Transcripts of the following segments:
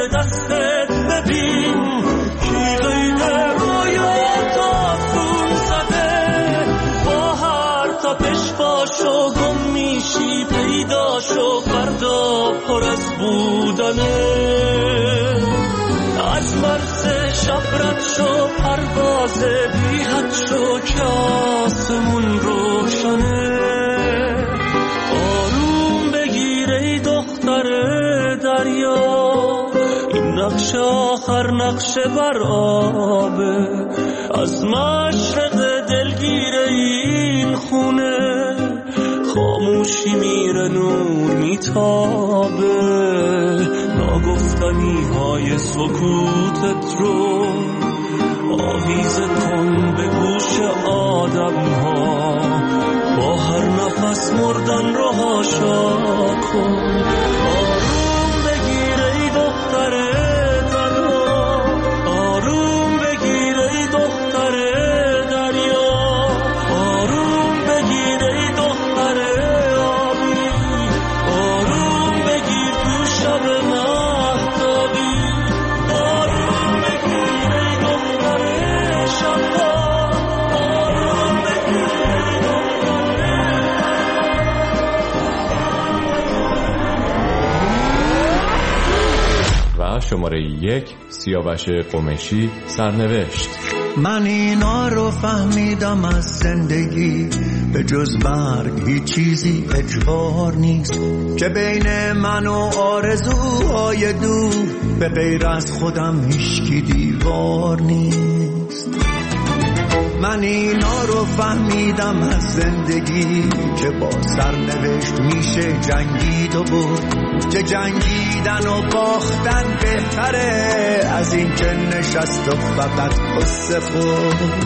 روی دستت ببین کی قید رویات آسون زده، با هر تپش پاشو گم میشی پیداشو فردا پر از بودنه. از مرز شب رد شو پرواز بی حد شو که آسمون روشنه. آروم بگیر ای دختر دریا، این نقش آخر نقش بر آبه. از مشرق دلگیر این خونه خاموشی میره نور میتابه. ناگفتنی های سکوتت رو آویزه کن به گوش آدم ها، با هر نفس مردن رو حاشا کن. آروم بگیر ای دختر تنها، آروم بگیر ای دختر دریا، آروم بگیر ای دختر آبی، آروم بگیر تو شب مهتابی، آروم بگیر ای دختر شبا، آروم بگیر ای و شماره 1 سیاوش قمشی سرنوشت. من اینا رو فهمیدم از زندگی، به جز مرگ هیچ چیزی اجبار نیست، که بین من و آرزوهای دور به غیر از خودم هیچکی دیوار نیست. من اینا رو فهمیدم از زندگی، که با سرنوشت میشه جنگید و برد، که جنگیدن و باختن بهتره از این که نشست و فقط قصه خورد.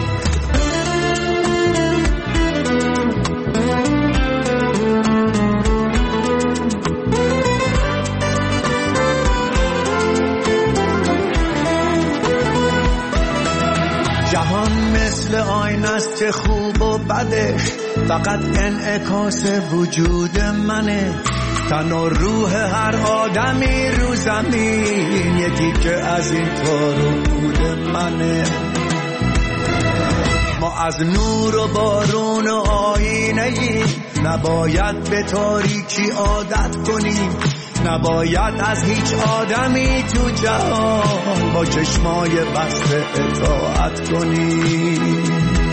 جهان مثل آینه است که خوب و بدش فقط انعکاس وجود منه. تن و روح هر آدمی رو زمین یکی که از این کارو بود منه. ما از نور و بارون و آینه‌ای نباید به تاریکی عادت کنیم، نباید از هیچ آدمی تو جهان با چشمای بسته اطاعت کنیم.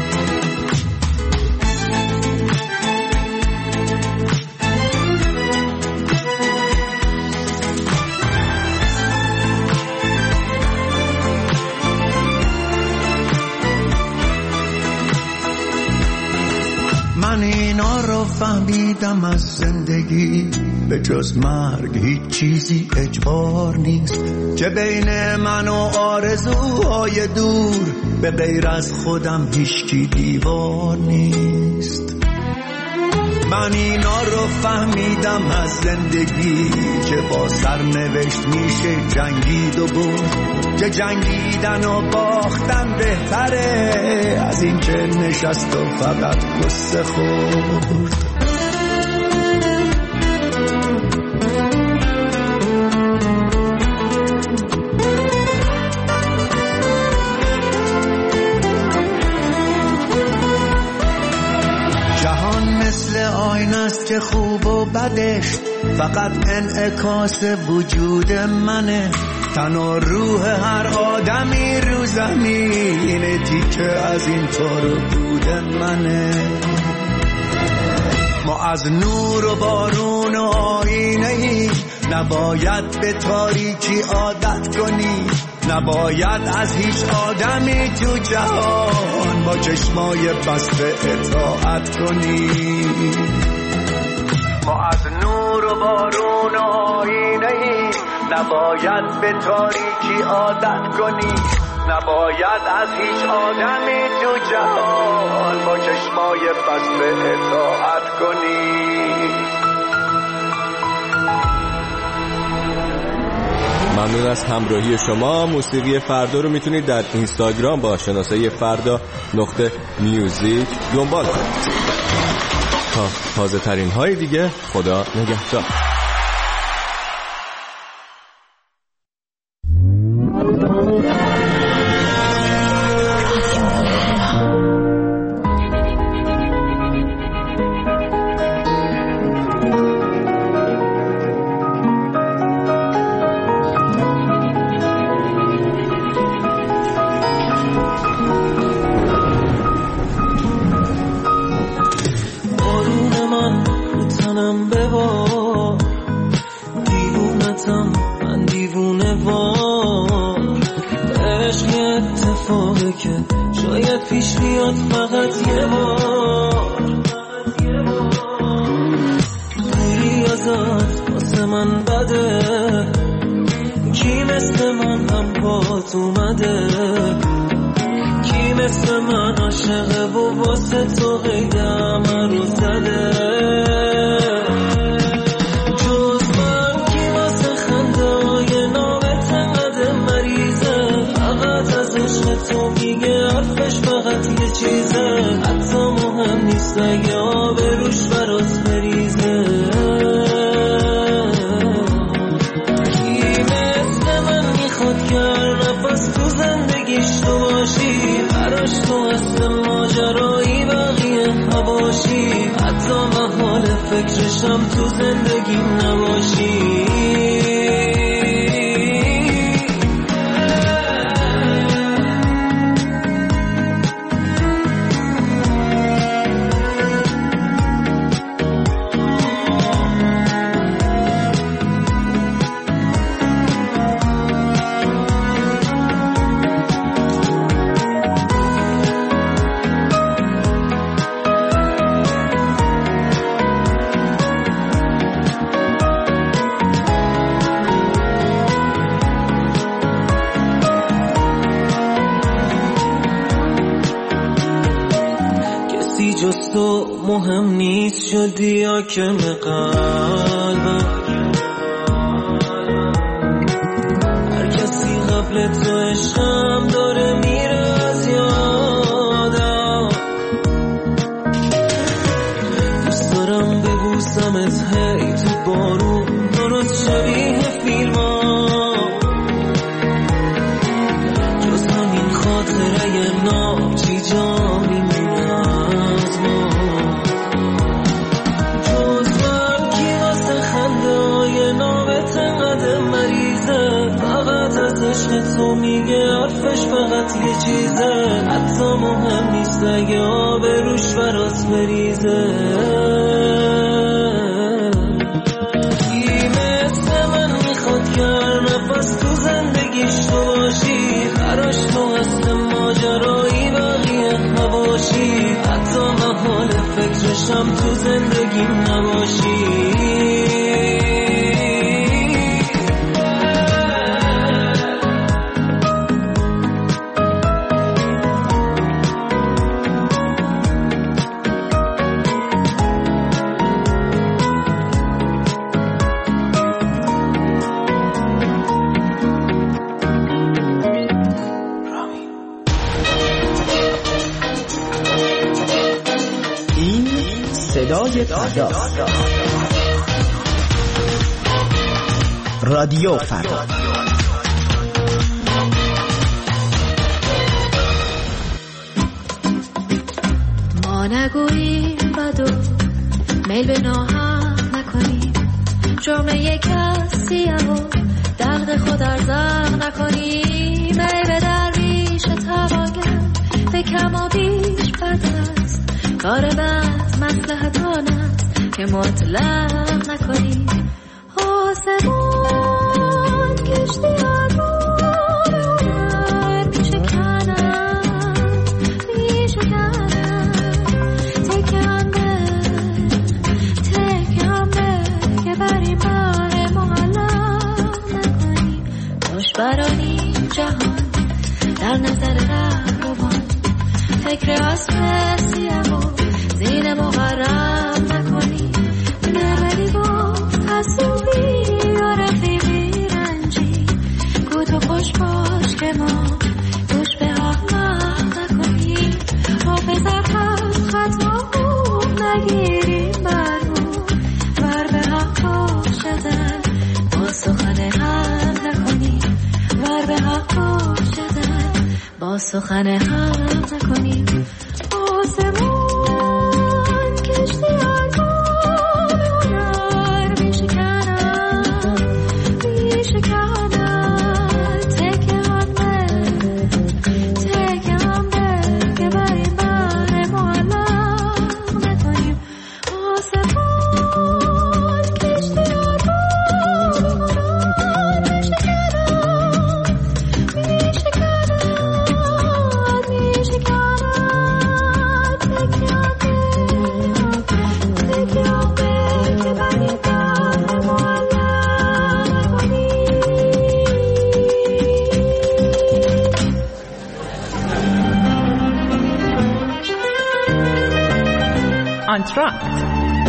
من اینا رو فهمیدم از زندگی، به جز مرگ هیچ چیزی اجبار نیست، که بین من و آرزوهای دور به غیر از خودم هیچکی دیوار نیست. من اینا رو فهمیدم از زندگی، که با سرنوشت میشه جنگید و برد، که جنگیدن و باختن بهتره از این که نشست و فقط قصه خورد. آینه است که خوب و بدش فقط انعکاس وجود منه. تن و روح هر آدمی رو زمین تیکه از این طور بود منه. ما از نور و بارون و آینه‌ای نباید به تاریکی عادت کنی، نباید از هیچ آدمی تو جهان با چشمای بسته اطاعت کنی. ما از نور و بارون و آینه‌ای نباید به تاریکی عادت کنی، نباید از هیچ آدمی تو جهان با چشمای بسته اطاعت کنی. ممنون از همراهی شما. موسیقی فردا رو میتونید در اینستاگرام با شناسه فردا.میوزیک دنبال کنید. تا تازه ترین های دیگه، خدا نگهدار. دیوونه وار. عشق یه اتفاقه که شاید پیش بیاد فقط یه بار. دوری ازت واسه من بده، کی مثل من هم پات اومده، کی مثل من عاشقه و واسه تو قید همه رو زده. جز من کی واسه خنده های نامت انقدر مریضه، فقط از عشق تو میگه حرفش فقط یه چیزه، حتی مهم نیست اگه آب روش برات بریزه. کی مثل من میخواد که هر نفس تو زندگیش تو باشی، براش تو اصل ماجرایی بقیه نباشی، حتی محال فکرشم تو زندگی نباشی. جز تو مهم نیست، شدی حاکم قلبم. هر کسی قبل تو عشقم داره میره از یادم. دوست دارم ببوسمت هی تو بارون، درست شبیه فیلم ها. جز همین خاطره ناچی جا میمونه از ما. جز من کی واسه خنده های نامت انقدر مریضه، فقط از عشق تو میگه حرفش فقط یه چیزه، حتی مهم نیست اگه آب روش برات بریزه. کی مثل من میخواد که هر نفس تو زندگیش تو باشی، براش تو اصل ماجرایی بقیه نباشی، حتی محال فکرشم تو زندگی نباشی. صدای فردا، رادیو فردا. ما نگوییم بدو میل به ناهم نکنیم، جرم یک کسیه و دلق خود ارزق نکنیم. ای به درویش تواگر به کم و بیش بد است، کار بد مصلحت آن است که مطلق نکنیم. آسمان کشتی آگون هنر میشکنم تکم به که بریم بار معلق نکنیم. باش برانی جهان در نظر رهروان، فکر اسب سیه و زین مغرم نکنی. نرولی با حسوبی یا رفیقی رنجی، گو تو خوش باش که ما گوش به احمق نکنی. حافظت هست خطا خوب نگیریم برمون، ور به حق باشدن با سخن هم نکنی. ور به حق باشدن با سخن هم نکنی. آسمان کشتی آگون هنر میشکنم تکه هم به که بریم بر معلق نکنیم. آسمان کشتی آگون هنر میشکنم آنتراکت.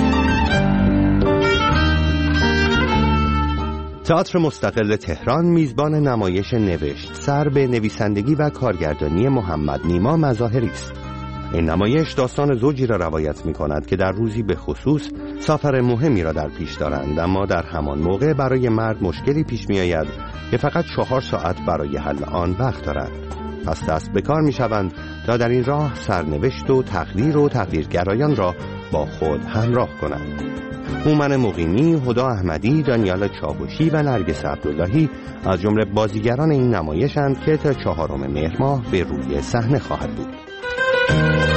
تئاتر مستقل تهران میزبان نمایش نوشت سر به نویسندگی و کارگردانی محمد نیما مظاهری است. این نمایش داستان زوجی را روایت می کند که در روزی به خصوص سفر مهمی را در پیش دارند، اما در همان موقع برای مرد مشکلی پیش می آید که فقط 4 ساعت برای حل آن وقت دارند. پس دست به کار می شوند تا در این راه سرنوشت و تقدیر و تقدیرگرایان را با خود همراه کنند. هومن مقیمی، هدی احمدی، دانیال چاوشی و نرگس عبداللهی از جمله بازیگران این نمایش‌اند که تا 4 مهر ماه به روی صحنه خواهد بود.